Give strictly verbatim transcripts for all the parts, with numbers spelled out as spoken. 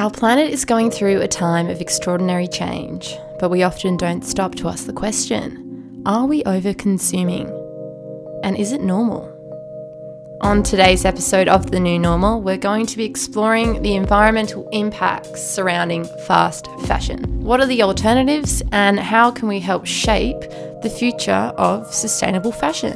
Our planet is going through a time of extraordinary change, but we often don't stop to ask the question, are we over-consuming? And is it normal? On today's episode of The New Normal, we're going to be exploring the environmental impacts surrounding fast fashion. What are the alternatives and how can we help shape the future of sustainable fashion?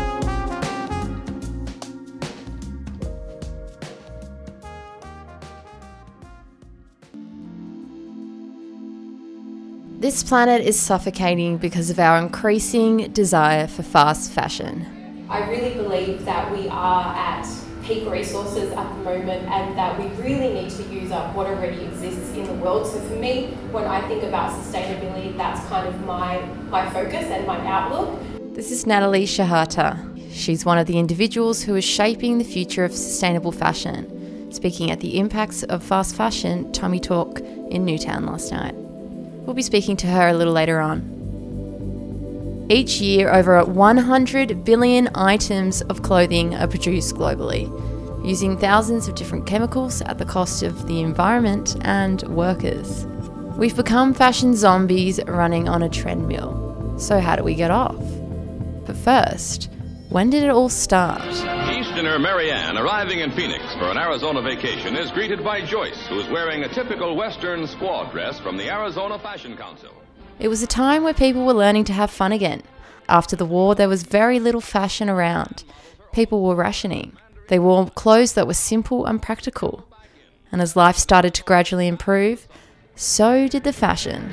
This planet is suffocating because of our increasing desire for fast fashion. I really believe that we are at peak resources at the moment and that we really need to use up what already exists in the world. So for me, when I think about sustainability, that's kind of my, my focus and my outlook. This is Natalie Shahata. She's one of the individuals who is shaping the future of sustainable fashion, speaking at the impacts of fast fashion Tommy Talk in Newtown last night. We'll be speaking to her a little later on. Each year, over one hundred billion items of clothing are produced globally, using thousands of different chemicals at the cost of the environment and workers. We've become fashion zombies running on a treadmill. So how do we get off? But first, when did it all start? Easterner Marianne, arriving in Phoenix for an Arizona vacation, is greeted by Joyce, who's wearing a typical Western squad dress from the Arizona Fashion Council. It was a time where people were learning to have fun again. After the war, there was very little fashion around. People were rationing. They wore clothes that were simple and practical. And as life started to gradually improve, so did the fashion.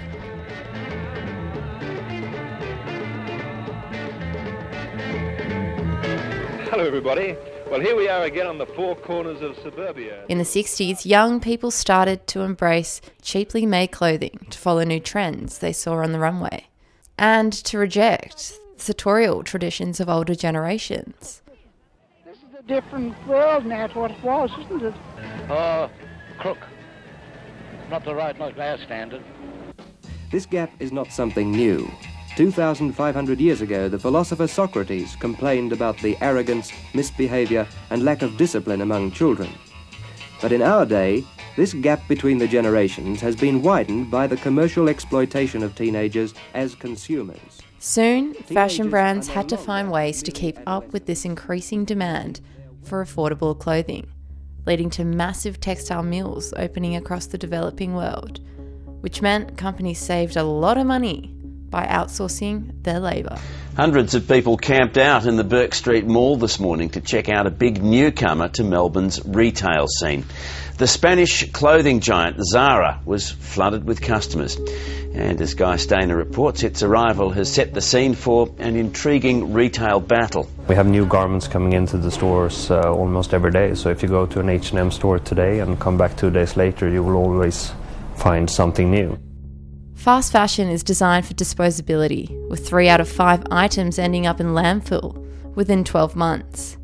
Hello everybody. Well, here we are again on the four corners of suburbia. In the sixties, young people started to embrace cheaply made clothing to follow new trends they saw on the runway and to reject sartorial traditions of older generations. This is a different world now to what it was, isn't it? Oh, crook. Not the right, not our standard. This gap is not something new. two thousand five hundred years ago, the philosopher Socrates complained about the arrogance, misbehavior, and lack of discipline among children. But in our day, this gap between the generations has been widened by the commercial exploitation of teenagers as consumers. Soon, fashion brands had to find ways to keep up with this increasing demand for affordable clothing, leading to massive textile mills opening across the developing world, which meant companies saved a lot of money by outsourcing their labour. Hundreds of people camped out in the Burke Street Mall this morning to check out a big newcomer to Melbourne's retail scene. The Spanish clothing giant Zara was flooded with customers. And as Guy Stainer reports, its arrival has set the scene for an intriguing retail battle. We have new garments coming into the stores uh, almost every day. So if you go to an H and M store today and come back two days later, you will always find something new. Fast fashion is designed for disposability, with three out of five items ending up in landfill within twelve months.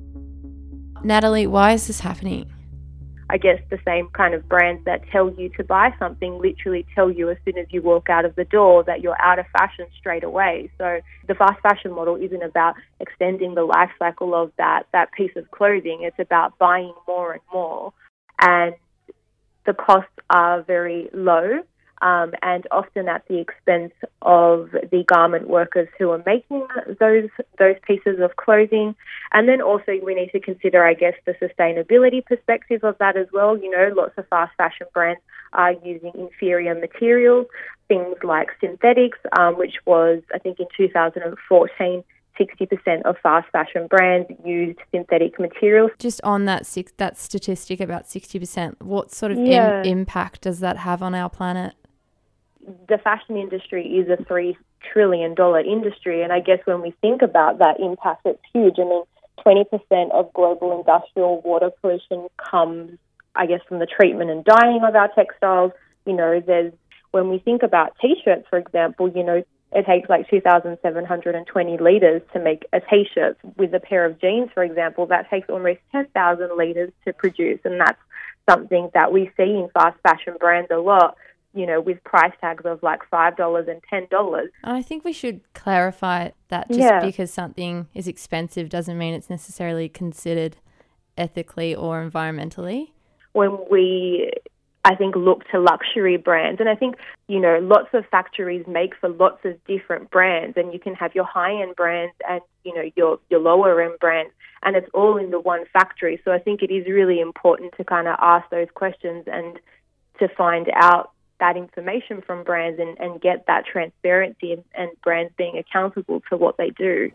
Natalie, why is this happening? I guess the same kind of brands that tell you to buy something literally tell you as soon as you walk out of the door that you're out of fashion straight away. So the fast fashion model isn't about extending the life cycle of that, that piece of clothing. It's about buying more and more. And the costs are very low. Um, and often at the expense of the garment workers who are making those those pieces of clothing. And then also we need to consider, I guess, the sustainability perspective of that as well. You know, lots of fast fashion brands are using inferior materials, things like synthetics, um, which was, I think, in two thousand fourteen, sixty percent of fast fashion brands used synthetic materials. Just on that six, that statistic about sixty percent, what sort of yeah. im- impact does that have on our planet? The fashion industry is a three trillion dollars industry, and I guess when we think about that impact, it's huge. I mean, twenty percent of global industrial water pollution comes, I guess, from the treatment and dyeing of our textiles. You know, there's, when we think about T-shirts, for example, you know, it takes like two thousand seven hundred twenty litres to make a T-shirt. With a pair of jeans, for example, that takes almost ten thousand litres to produce, and that's something that we see in fast fashion brands a lot. You know, with price tags of like five dollars and ten dollars. I think we should clarify that just yeah. because something is expensive doesn't mean it's necessarily considered ethically or environmentally. When we I think, look to luxury brands. And I think, you know, lots of factories make for lots of different brands, and you can have your high-end brands and, you know, your, your lower-end brands, and it's all in the one factory. So I think it is really important to kind of ask those questions and to find out that information from brands and, and get that transparency and, and brands being accountable to what they do.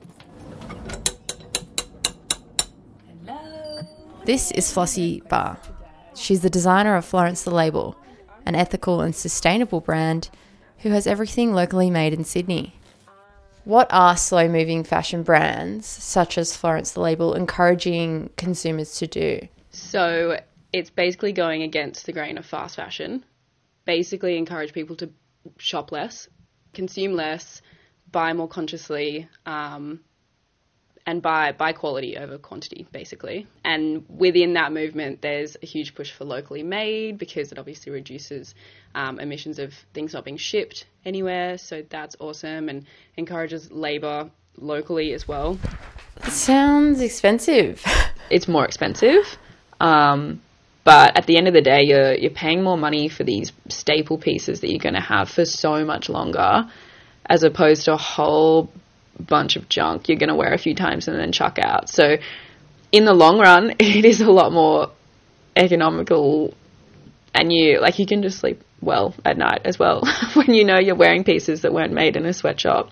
This is Flossie Barr. She's the designer of Florence the Label, an ethical and sustainable brand who has everything locally made in Sydney. What are slow-moving fashion brands, such as Florence the Label, encouraging consumers to do? So it's basically going against the grain of fast fashion. Basically encourage people to shop less, consume less, buy more consciously, um, and buy, buy quality over quantity, basically. And within that movement, there's a huge push for locally made because it obviously reduces um, emissions of things not being shipped anywhere. So that's awesome, and encourages labour locally as well. It sounds expensive. It's more expensive. Um, But at the end of the day, you're you're paying more money for these staple pieces that you're going to have for so much longer, as opposed to a whole bunch of junk you're going to wear a few times and then chuck out. So in the long run, it is a lot more economical, and you like you can just sleep well at night as well when you know you're wearing pieces that weren't made in a sweatshop,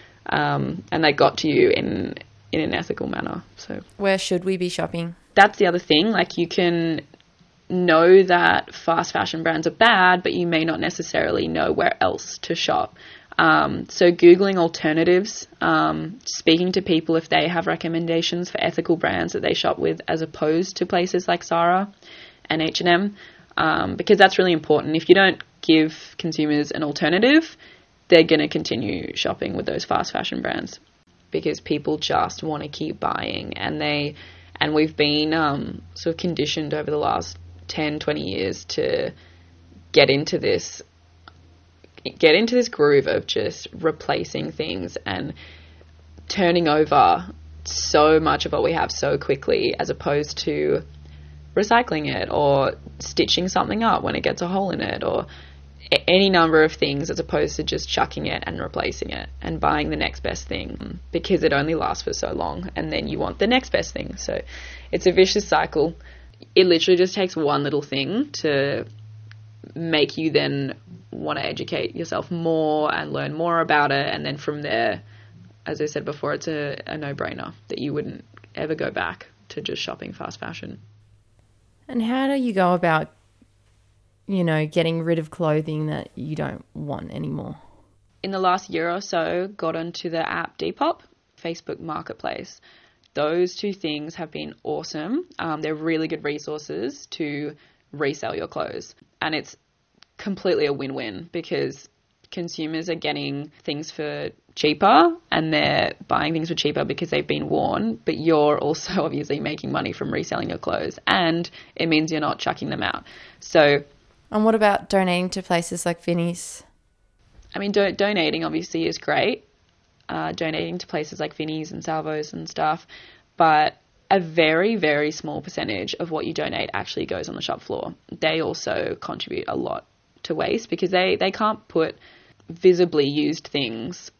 um, and they got to you in in an ethical manner. So where should we be shopping? That's the other thing. Like, you can know that fast fashion brands are bad, but you may not necessarily know where else to shop. Um, so Googling alternatives, um, speaking to people if they have recommendations for ethical brands that they shop with, as opposed to places like Zara and H and M, um, because that's really important. If you don't give consumers an alternative, they're going to continue shopping with those fast fashion brands, because people just want to keep buying, and they and we've been um, sort of conditioned over the last ten, twenty years to get into this get into this groove of just replacing things and turning over so much of what we have so quickly, as opposed to recycling it or stitching something up when it gets a hole in it, or any number of things, as opposed to just chucking it and replacing it and buying the next best thing, because it only lasts for so long, and then you want the next best thing. So it's a vicious cycle. It literally just takes one little thing to make you then want to educate yourself more and learn more about it. And then from there, as I said before, it's a, a no-brainer that you wouldn't ever go back to just shopping fast fashion. And how do you go about, you know, getting rid of clothing that you don't want anymore? In the last year or so, got onto the app Depop, Facebook Marketplace. Those two things have been awesome. Um, they're really good resources to resell your clothes. And it's completely a win-win, because consumers are getting things for cheaper and they're buying things for cheaper because they've been worn, but you're also obviously making money from reselling your clothes, and it means you're not chucking them out. So, and what about donating to places like Vinnie's? I mean, do- donating obviously is great. Uh, donating to places like Vinnie's and Salvos and stuff, but a very, very small percentage of what you donate actually goes on the shop floor. They also contribute a lot to waste, because they, they can't put visibly used things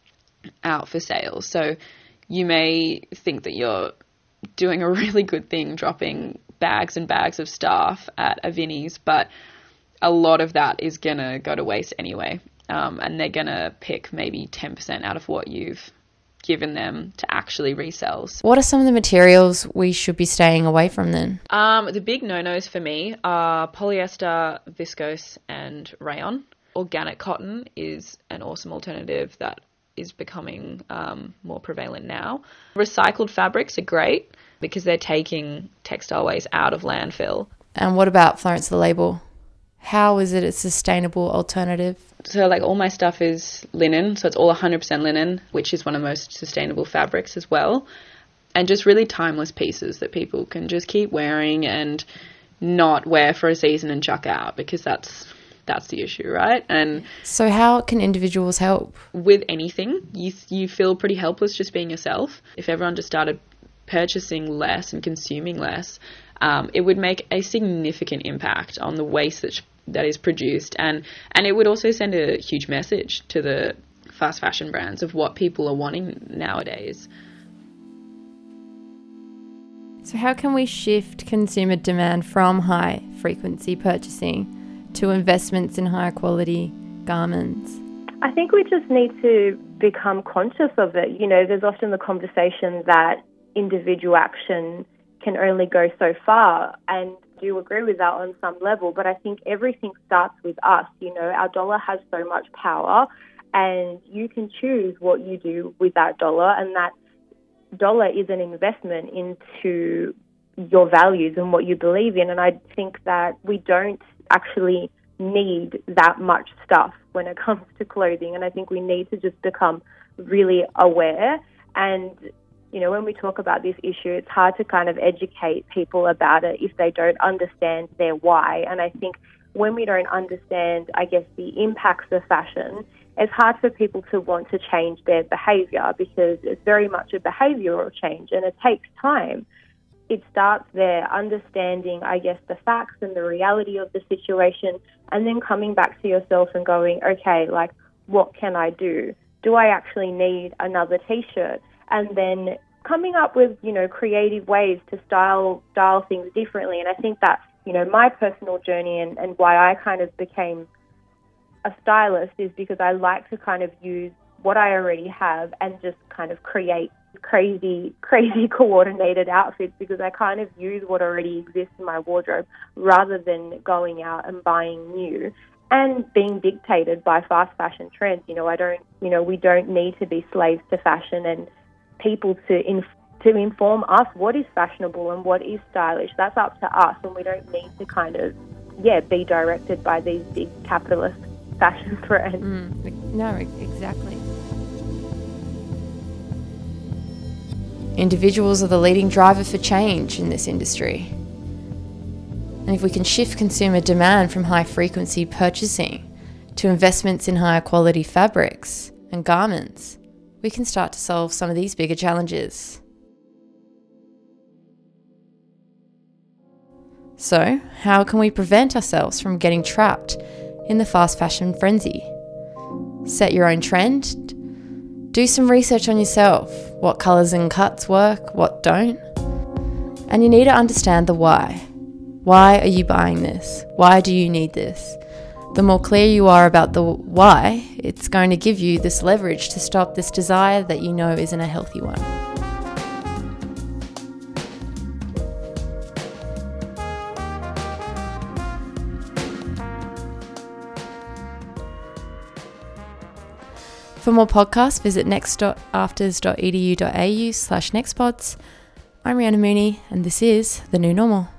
out for sale. So you may think that you're doing a really good thing dropping bags and bags of stuff at a Vinnie's, but a lot of that is going to go to waste anyway. Um, and they're going to pick maybe ten percent out of what you've given them to actually resell. What are some of the materials we should be staying away from then? Um, the big no-nos for me are polyester, viscose, and rayon. Organic cotton is an awesome alternative that is becoming um, more prevalent now. Recycled fabrics are great because they're taking textile waste out of landfill. And what about Florence the Label? How is it a sustainable alternative? So like all my stuff is linen, so it's all one hundred percent linen, which is one of the most sustainable fabrics as well. And just really timeless pieces that people can just keep wearing and not wear for a season and chuck out, because that's that's the issue, right? And so how can individuals help? With anything, you you feel pretty helpless just being yourself. If everyone just started purchasing less and consuming less, um, it would make a significant impact on the waste that's that is produced, and and it would also send a huge message to the fast fashion brands of what people are wanting nowadays. So how can we shift consumer demand from high frequency purchasing to investments in higher quality garments? I think we just need to become conscious of it. You know, there's often the conversation that individual action can only go so far, and I do agree with that on some level, but I think everything starts with us. You know, our dollar has so much power, and you can choose what you do with that dollar, and that dollar is an investment into your values and what you believe in. And I think that we don't actually need that much stuff when it comes to clothing, and I think we need to just become really aware. And you know, when we talk about this issue, it's hard to kind of educate people about it if they don't understand their why. And I think when we don't understand, I guess, the impacts of fashion, it's hard for people to want to change their behaviour, because it's very much a behavioural change and it takes time. It starts there, understanding, I guess, the facts and the reality of the situation, and then coming back to yourself and going, okay, like, what can I do? Do I actually need another T-shirt? And then coming up with, you know, creative ways to style style things differently. And I think that, you know, my personal journey and, and why I kind of became a stylist is because I like to kind of use what I already have and just kind of create crazy, crazy coordinated outfits, because I kind of use what already exists in my wardrobe rather than going out and buying new and being dictated by fast fashion trends. You know, I don't, you know, we don't need to be slaves to fashion and people to inf- to inform us what is fashionable and what is stylish. That's up to us, and we don't need to kind of, yeah, be directed by these big capitalist fashion brands. Mm, no, exactly. Individuals are the leading driver for change in this industry. And if we can shift consumer demand from high frequency purchasing to investments in higher quality fabrics and garments, we can start to solve some of these bigger challenges. So, how can we prevent ourselves from getting trapped in the fast fashion frenzy? Set your own trend. Do some research on yourself. What colours and cuts work, what don't. And you need to understand the why. Why are you buying this? Why do you need this? The more clear you are about the why, it's going to give you this leverage to stop this desire that you know isn't a healthy one. For more podcasts, visit next dot afters dot e d u dot a u slash nextpods. I'm Rihanna Mooney, and this is The New Normal.